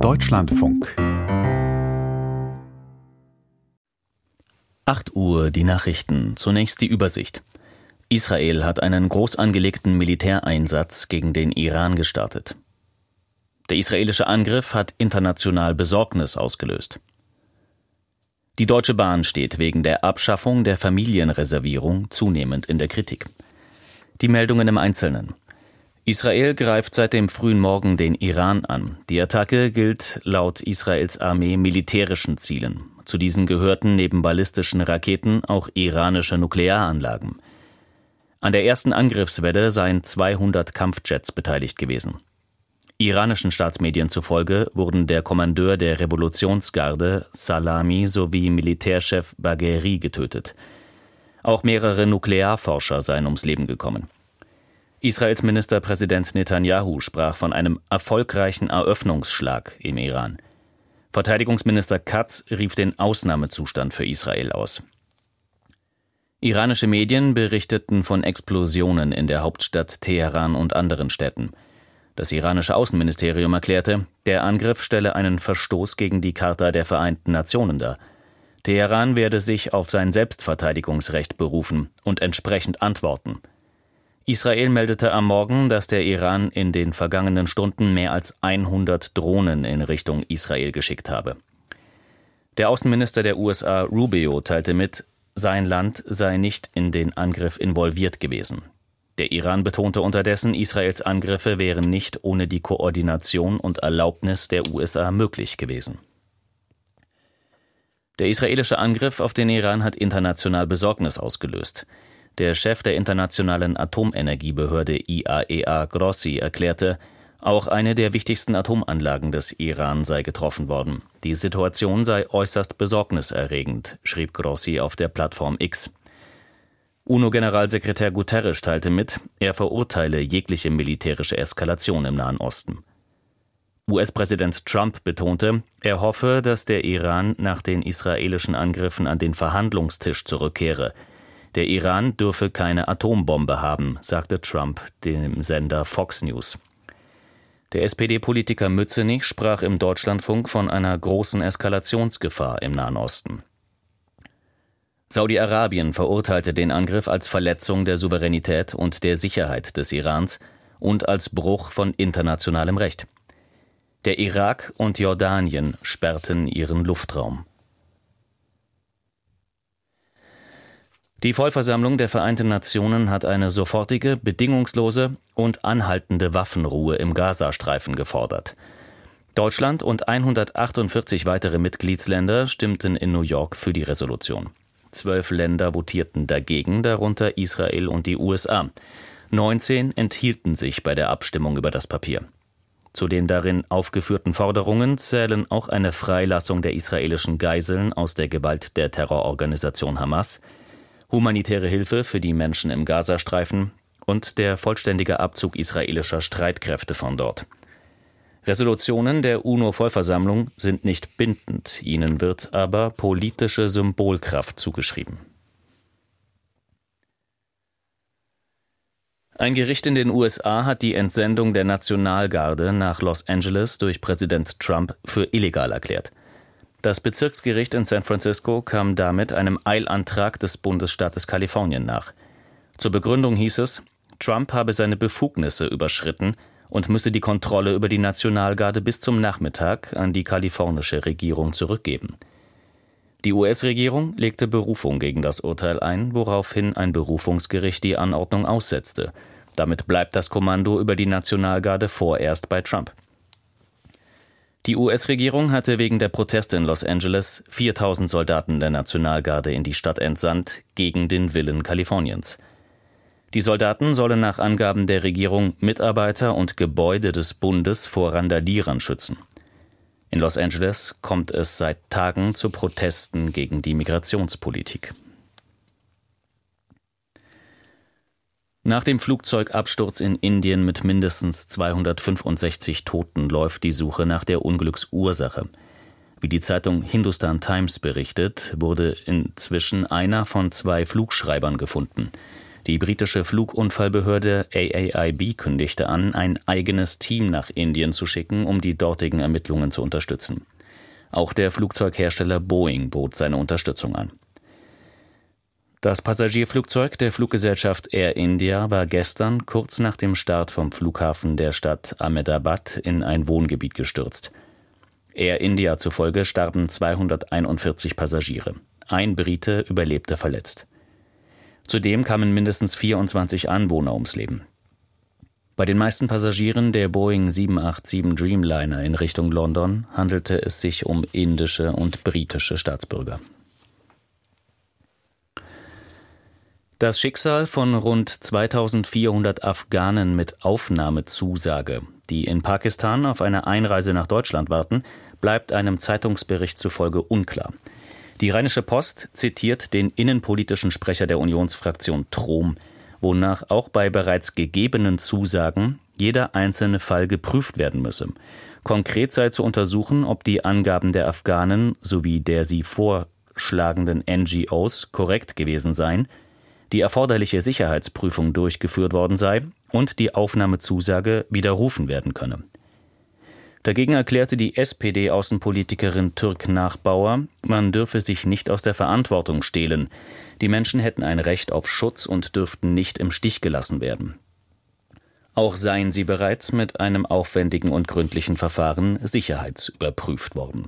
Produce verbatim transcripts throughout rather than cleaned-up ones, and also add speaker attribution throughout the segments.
Speaker 1: Deutschlandfunk.
Speaker 2: acht Uhr, die Nachrichten. Zunächst die Übersicht. Israel hat einen groß angelegten Militäreinsatz gegen den Iran gestartet. Der israelische Angriff hat international Besorgnis ausgelöst. Die Deutsche Bahn steht wegen der Abschaffung der Familienreservierung zunehmend in der Kritik. Die Meldungen im Einzelnen. Israel greift seit dem frühen Morgen den Iran an. Die Attacke gilt laut Israels Armee militärischen Zielen. Zu diesen gehörten neben ballistischen Raketen auch iranische Nuklearanlagen. An der ersten Angriffswelle seien zweihundert Kampfjets beteiligt gewesen. Iranischen Staatsmedien zufolge wurden der Kommandeur der Revolutionsgarde Salami sowie Militärchef Bagheri getötet. Auch mehrere Nuklearforscher seien ums Leben gekommen. Israels Ministerpräsident Netanyahu sprach von einem erfolgreichen Eröffnungsschlag im Iran. Verteidigungsminister Katz rief den Ausnahmezustand für Israel aus. Iranische Medien berichteten von Explosionen in der Hauptstadt Teheran und anderen Städten. Das iranische Außenministerium erklärte, der Angriff stelle einen Verstoß gegen die Charta der Vereinten Nationen dar. Teheran werde sich auf sein Selbstverteidigungsrecht berufen und entsprechend antworten. Israel meldete am Morgen, dass der Iran in den vergangenen Stunden mehr als hundert Drohnen in Richtung Israel geschickt habe. Der Außenminister der U S A, Rubio, teilte mit, sein Land sei nicht in den Angriff involviert gewesen. Der Iran betonte unterdessen, Israels Angriffe wären nicht ohne die Koordination und Erlaubnis der U S A möglich gewesen. Der israelische Angriff auf den Iran hat international Besorgnis ausgelöst. Der Chef der Internationalen Atomenergiebehörde I A E A, Grossi, erklärte, auch eine der wichtigsten Atomanlagen des Iran sei getroffen worden. Die Situation sei äußerst besorgniserregend, schrieb Grossi auf der Plattform X. UNO-Generalsekretär Guterres teilte mit, er verurteile jegliche militärische Eskalation im Nahen Osten. U S-Präsident Trump betonte, er hoffe, dass der Iran nach den israelischen Angriffen an den Verhandlungstisch zurückkehre. Der Iran dürfe keine Atombombe haben, sagte Trump dem Sender Fox News. Der S P D-Politiker Mützenich sprach im Deutschlandfunk von einer großen Eskalationsgefahr im Nahen Osten. Saudi-Arabien verurteilte den Angriff als Verletzung der Souveränität und der Sicherheit des Irans und als Bruch von internationalem Recht. Der Irak und Jordanien sperrten ihren Luftraum. Die Vollversammlung der Vereinten Nationen hat eine sofortige, bedingungslose und anhaltende Waffenruhe im Gazastreifen gefordert. Deutschland und hundertachtundvierzig weitere Mitgliedsländer stimmten in New York für die Resolution. Zwölf Länder votierten dagegen, darunter Israel und die U S A. neunzehn enthielten sich bei der Abstimmung über das Papier. Zu den darin aufgeführten Forderungen zählen auch eine Freilassung der israelischen Geiseln aus der Gewalt der Terrororganisation Hamas, humanitäre Hilfe für die Menschen im Gazastreifen und der vollständige Abzug israelischer Streitkräfte von dort. Resolutionen der UNO-Vollversammlung sind nicht bindend, ihnen wird aber politische Symbolkraft zugeschrieben. Ein Gericht in den U S A hat die Entsendung der Nationalgarde nach Los Angeles durch Präsident Trump für illegal erklärt. Das Bezirksgericht in San Francisco kam damit einem Eilantrag des Bundesstaates Kalifornien nach. Zur Begründung hieß es, Trump habe seine Befugnisse überschritten und müsse die Kontrolle über die Nationalgarde bis zum Nachmittag an die kalifornische Regierung zurückgeben. Die U S-Regierung legte Berufung gegen das Urteil ein, woraufhin ein Berufungsgericht die Anordnung aussetzte. Damit bleibt das Kommando über die Nationalgarde vorerst bei Trump. Die U S-Regierung hatte wegen der Proteste in Los Angeles viertausend Soldaten der Nationalgarde in die Stadt entsandt, gegen den Willen Kaliforniens. Die Soldaten sollen nach Angaben der Regierung Mitarbeiter und Gebäude des Bundes vor Randalierern schützen. In Los Angeles kommt es seit Tagen zu Protesten gegen die Migrationspolitik. Nach dem Flugzeugabsturz in Indien mit mindestens zweihundertfünfundsechzig Toten läuft die Suche nach der Unglücksursache. Wie die Zeitung Hindustan Times berichtet, wurde inzwischen einer von zwei Flugschreibern gefunden. Die britische Flugunfallbehörde A A I B kündigte an, ein eigenes Team nach Indien zu schicken, um die dortigen Ermittlungen zu unterstützen. Auch der Flugzeughersteller Boeing bot seine Unterstützung an. Das Passagierflugzeug der Fluggesellschaft Air India war gestern kurz nach dem Start vom Flughafen der Stadt Ahmedabad in ein Wohngebiet gestürzt. Air India zufolge starben zweihunderteinundvierzig Passagiere. Ein Brite überlebte verletzt. Zudem kamen mindestens vierundzwanzig Anwohner ums Leben. Bei den meisten Passagieren der Boeing sieben acht sieben Dreamliner in Richtung London handelte es sich um indische und britische Staatsbürger. Das Schicksal von rund zweitausendvierhundert Afghanen mit Aufnahmezusage, die in Pakistan auf eine Einreise nach Deutschland warten, bleibt einem Zeitungsbericht zufolge unklar. Die Rheinische Post zitiert den innenpolitischen Sprecher der Unionsfraktion Trom, wonach auch bei bereits gegebenen Zusagen jeder einzelne Fall geprüft werden müsse. Konkret sei zu untersuchen, ob die Angaben der Afghanen sowie der sie vorschlagenden N G Os korrekt gewesen seien, die erforderliche Sicherheitsprüfung durchgeführt worden sei und die Aufnahmezusage widerrufen werden könne. Dagegen erklärte die S P D-Außenpolitikerin Türk Nachbauer, man dürfe sich nicht aus der Verantwortung stehlen. Die Menschen hätten ein Recht auf Schutz und dürften nicht im Stich gelassen werden. Auch seien sie bereits mit einem aufwendigen und gründlichen Verfahren sicherheitsüberprüft worden.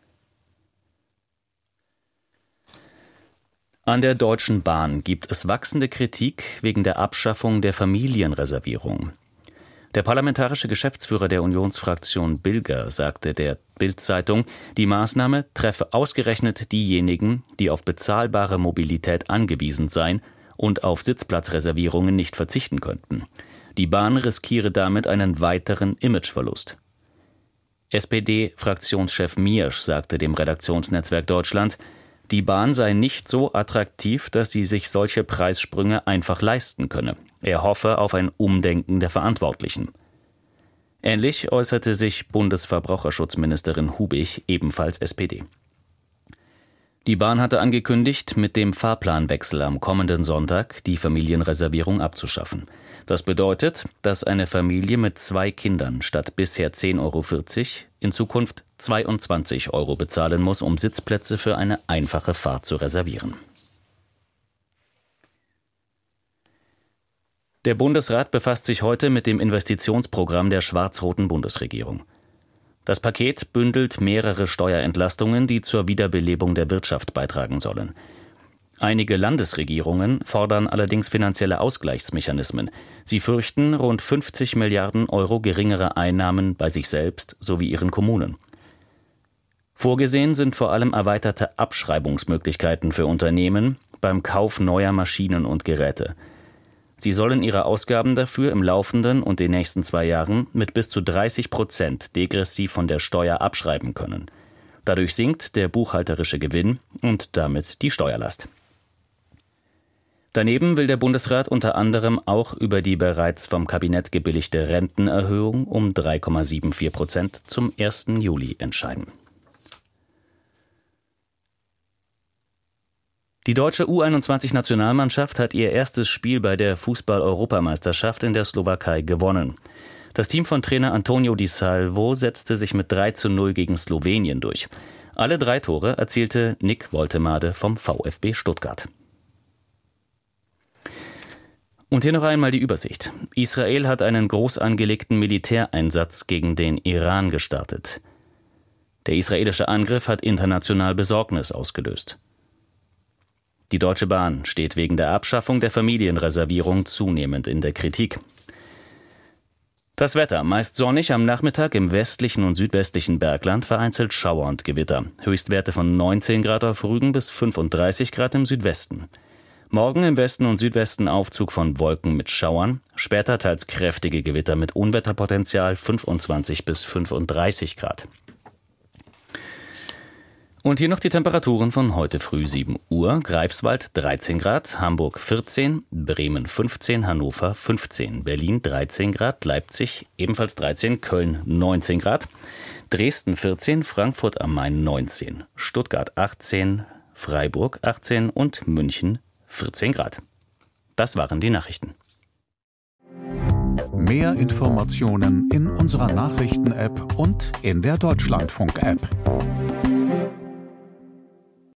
Speaker 2: An der Deutschen Bahn gibt es wachsende Kritik wegen der Abschaffung der Familienreservierung. Der parlamentarische Geschäftsführer der Unionsfraktion Bilger sagte der Bild-Zeitung, die Maßnahme treffe ausgerechnet diejenigen, die auf bezahlbare Mobilität angewiesen seien und auf Sitzplatzreservierungen nicht verzichten könnten. Die Bahn riskiere damit einen weiteren Imageverlust. S P D-Fraktionschef Miersch sagte dem Redaktionsnetzwerk Deutschland, die Bahn sei nicht so attraktiv, dass sie sich solche Preissprünge einfach leisten könne. Er hoffe auf ein Umdenken der Verantwortlichen. Ähnlich äußerte sich Bundesverbraucherschutzministerin Hubig, ebenfalls S P D. Die Bahn hatte angekündigt, mit dem Fahrplanwechsel am kommenden Sonntag die Familienreservierung abzuschaffen. Das bedeutet, dass eine Familie mit zwei Kindern statt bisher zehn Euro vierzig in Zukunft zweiundzwanzig Euro bezahlen muss, um Sitzplätze für eine einfache Fahrt zu reservieren. Der Bundesrat befasst sich heute mit dem Investitionsprogramm der schwarz-roten Bundesregierung. Das Paket bündelt mehrere Steuerentlastungen, die zur Wiederbelebung der Wirtschaft beitragen sollen. Einige Landesregierungen fordern allerdings finanzielle Ausgleichsmechanismen. Sie fürchten rund fünfzig Milliarden Euro geringere Einnahmen bei sich selbst sowie ihren Kommunen. Vorgesehen sind vor allem erweiterte Abschreibungsmöglichkeiten für Unternehmen beim Kauf neuer Maschinen und Geräte. Sie sollen ihre Ausgaben dafür im laufenden und den nächsten zwei Jahren mit bis zu dreißig Prozent degressiv von der Steuer abschreiben können. Dadurch sinkt der buchhalterische Gewinn und damit die Steuerlast. Daneben will der Bundesrat unter anderem auch über die bereits vom Kabinett gebilligte Rentenerhöhung um drei Komma vierundsiebzig Prozent zum ersten Juli entscheiden. Die deutsche U einundzwanzig-Nationalmannschaft hat ihr erstes Spiel bei der Fußball-Europameisterschaft in der Slowakei gewonnen. Das Team von Trainer Antonio Di Salvo setzte sich mit drei zu null gegen Slowenien durch. Alle drei Tore erzielte Nick Woltemade vom VfB Stuttgart. Und hier noch einmal die Übersicht. Israel hat einen groß angelegten Militäreinsatz gegen den Iran gestartet. Der israelische Angriff hat international Besorgnis ausgelöst. Die Deutsche Bahn steht wegen der Abschaffung der Familienreservierung zunehmend in der Kritik. Das Wetter: meist sonnig, am Nachmittag im westlichen und südwestlichen Bergland vereinzelt Schauer und Gewitter. Höchstwerte von neunzehn Grad auf Rügen bis fünfunddreißig Grad im Südwesten. Morgen im Westen und Südwesten Aufzug von Wolken mit Schauern, später teils kräftige Gewitter mit Unwetterpotenzial fünfundzwanzig bis fünfunddreißig Grad. Und hier noch die Temperaturen von heute früh sieben Uhr. Greifswald dreizehn Grad, Hamburg vierzehn, Bremen fünfzehn, Hannover fünfzehn, Berlin dreizehn Grad, Leipzig ebenfalls dreizehn, Köln neunzehn Grad, Dresden vierzehn, Frankfurt am Main neunzehn, Stuttgart achtzehn, Freiburg achtzehn und München vierzehn Grad. Das waren die Nachrichten.
Speaker 1: Mehr Informationen in unserer Nachrichten-App und in der Deutschlandfunk-App.